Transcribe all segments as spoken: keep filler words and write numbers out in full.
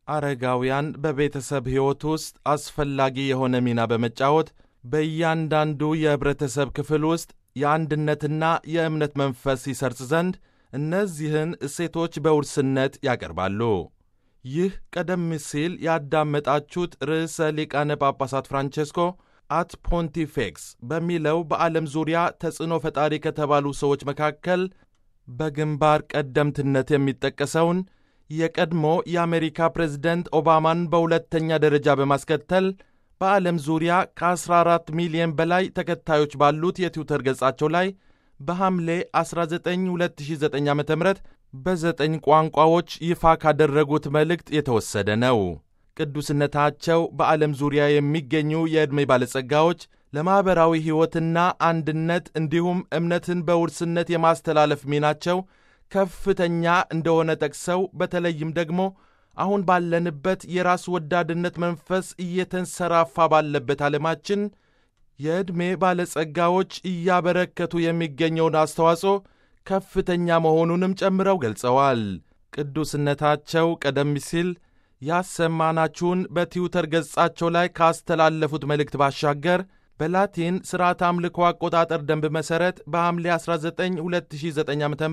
አረጋውያን በቤተሰብ ሕይወት ውስጥ አስፈላጊ የሆነ ሚና በመጫወት በእያንዳንዱ የህብረተሰብ ክፍል ውስጥ የአንድነትና የእምነት መንፈስ ይሰርጽ ዘንድ እነዚህን እሴቶች በውርስነት ያቀርባሉ። ይህ ቀደም ሲል ያዳመጣችሁት ርዕሰ ሊቃነ ጳጳሳት ፍራንቼስኮ አት ፖንቲፌክስ በሚለው በዓለም ዙሪያ ተጽዕኖ ፈጣሪ ከተባሉ ሰዎች መካከል በግንባር ቀደምትነት የሚጠቀሰውን የቀድሞ የአሜሪካ ፕሬዝደንት ኦባማን በሁለተኛ ደረጃ በማስከተል በዓለም ዙሪያ ከአስራ አራት ሚሊዮን በላይ ተከታዮች ባሉት የትዊተር ገጻቸው ላይ በሐምሌ አስራ ዘጠኝ ሁለት ሺህ ዘጠኝ ዓ.ም በዘጠኝ ቋንቋዎች ይፋ ካደረጉት መልእክት የተወሰደ ነው። ቅዱስነታቸው በዓለም ዙሪያ የሚገኙ የዕድሜ ባለጸጋዎች ለማኅበራዊ ሕይወትና አንድነት እንዲሁም እምነትን በውርስነት የማስተላለፍ ሚናቸው ከፍተኛ እንደሆነ ጠቅሰው በተለይም ደግሞ አሁን ባለንበት የራስ ወዳድነት መንፈስ እየተንሰራፋ ባለበት ዓለማችን የዕድሜ ባለጸጋዎች እያበረከቱ የሚገኘውን አስተዋጽኦ ከፍተኛ መሆኑንም ጨምረው ገልጸዋል። ቅዱስነታቸው ቀደም ሲል ያሰማናችሁን በትዊተር ገጻቸው ላይ ካስተላለፉት መልእክት ባሻገር በላቲን ሥርዓተ አምልኮ አቆጣጠር ደንብ መሠረት በሐምሌ አስራ ዘጠኝ ሁለት ሺህ ዘጠኝ ዓ.ም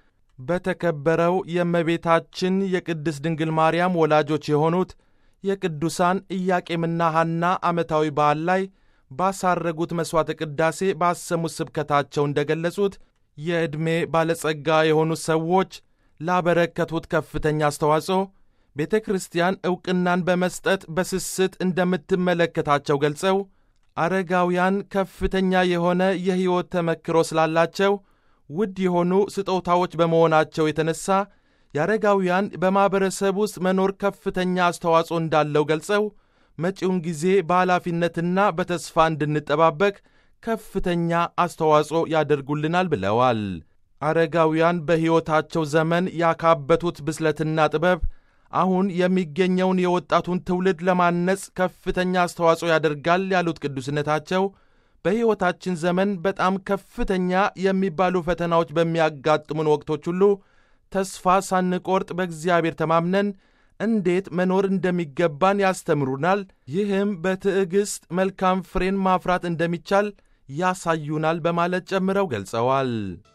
በተከበረው የእመቤታችን የቅድስት ድንግል ማርያም ወላጆች የሆኑት የቅዱሳን ኢያቄምና ሐና ዓመታዊ በዓል ላይ ባሳረጉት መሥዋዕተ ቅዳሴ ባሰሙት ስብከታቸው እንደገለጹት የዕድሜ ባለጸጋ የሆኑት ሰዎች ላበረከቱት ከፍተኛ አስተዋጽኦ ቤተ ክርስቲያን ዕውቅናን በመስጠት በስስት እንደምትመለከታቸው ገልጸው አረጋውያን ከፍተኛ የሆነ የሕይወት ተመክሮ ስላላቸው ውድ የሆኑ ስጦታዎች በመሆናቸው የተነሳ የአረጋውያን በማኅበረሰብ ውስጥ መኖር ከፍተኛ አስተዋጽኦ እንዳለው ገልጸው መጪውን ጊዜ በኃላፊነትና በተስፋ እንድንጠባበቅ ከፍተኛ አስተዋጽኦ ያደርጉልናል ብለዋል። አረጋውያን በሕይወታቸው ዘመን ያካበቱት ብስለትና ጥበብ አሁን የሚገኘውን የወጣቱን ትውልድ ለማነጽ ከፍተኛ አስተዋጽኦ ያደርጋል ያሉት ቅዱስነታቸው በሕይወታችን ዘመን በጣም ከፍተኛ የሚባሉ ፈተናዎች በሚያጋጥሙን ወቅቶች ሁሉ ተስፋ ሳንቆርጥ በእግዚአብሔር ተማምነን እንዴት መኖር እንደሚገባን ያስተምሩናል። ይህም በትዕግሥት መልካም ፍሬን ማፍራት እንደሚቻል ያሳዩናል በማለት ጨምረው ገልጸዋል።